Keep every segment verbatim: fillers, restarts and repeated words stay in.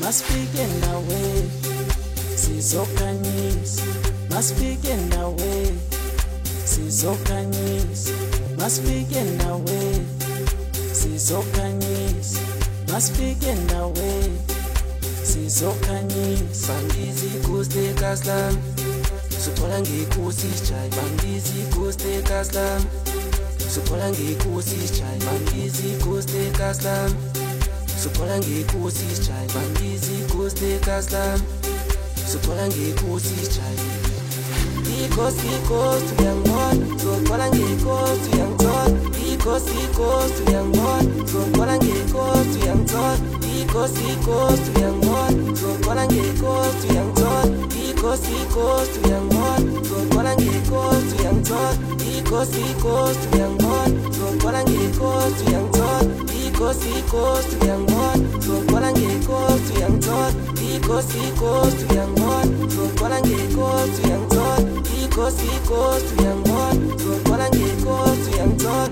masifike nawe sizokhanyisa, masifike nawe sizokhanyisa, masifike nawe sizokhanyisa, masifike nawe sizokhanyisa. Bangizi kuste kaslam Supola ngikusi chai. Bangizi kuste kaslam Supola ngikusi chai. Bangizi kuste kaslam Supola ngikusi chai. Bangizi kuste kaslam Supola ngikusi chai. Ikos ikos tu yang god Supola ngikos tu yang god. Ikos ikos tu yang god Supola ngikos tu yang god. Ikos ikos tu yang god Supola ngikos tu yang god. Ikos ikos tu yang god Supola ngikos tu yang god. Ikos ikos tu yang god Supola ngikos tu yang god. Ikos ikos tu yang god Supola ngikos tu yang god. Ikos ikos tu yang god Supola ngikos tu yang god. Ikos ikos tu yang god Supola ngikos tu yang god.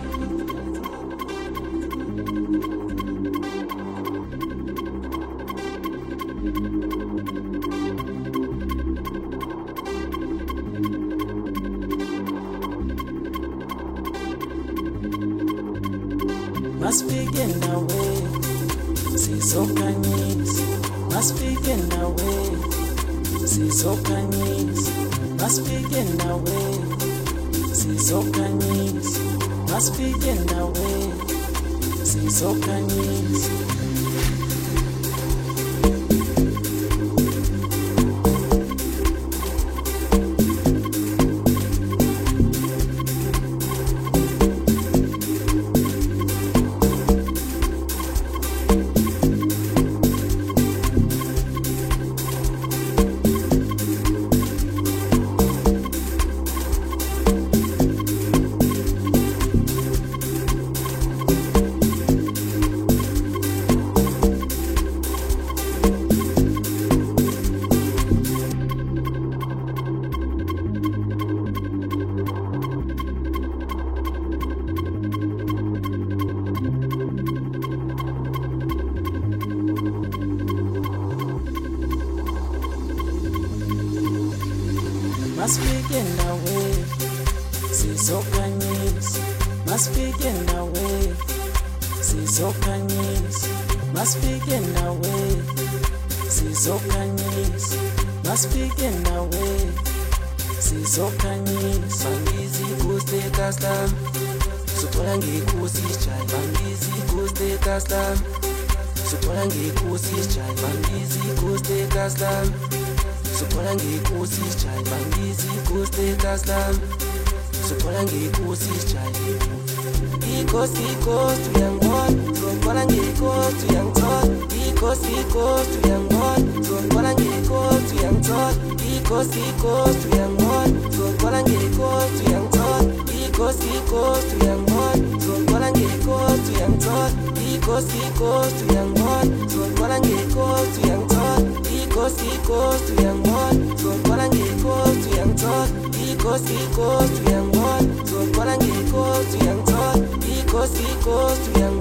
Masifike nawe sizokhanyisa, masifike nawe sizokhanyisa, masifike nawe sizokhanyisa, masifike nawe sizokhanyisa. Masifike nawe sizokhanyisa, masifike nawe sizokhanyisa, masifike nawe sizokhanyisa, masifike nawe sizokhanyisa. Bangizi kuste kaslam Supola ngikusi chai. Bangizi kuste kaslam Supola ngikusi chai. Bangizi kuste kaslam Supola ngikusi chai. Bangizi kuste kaslam Supola ngikusi chai. Ikos ikos tu yang god Supola ngikos tu yang god. Ikos ikos tu yang god Supola ngikos tu yang god. Ikos ikos tu yang god Supola ngikos tu yang god. Ikos ikos tu yang god Supola ngikos tu yang god. Ikos ikos tu yang god Supola ngikos tu yang god. Ikos ikos tu yang god Supola ngikos tu yang god. Ikos ikos tu yang god Supola ngikos tu yang god. Ikos ikos tu yang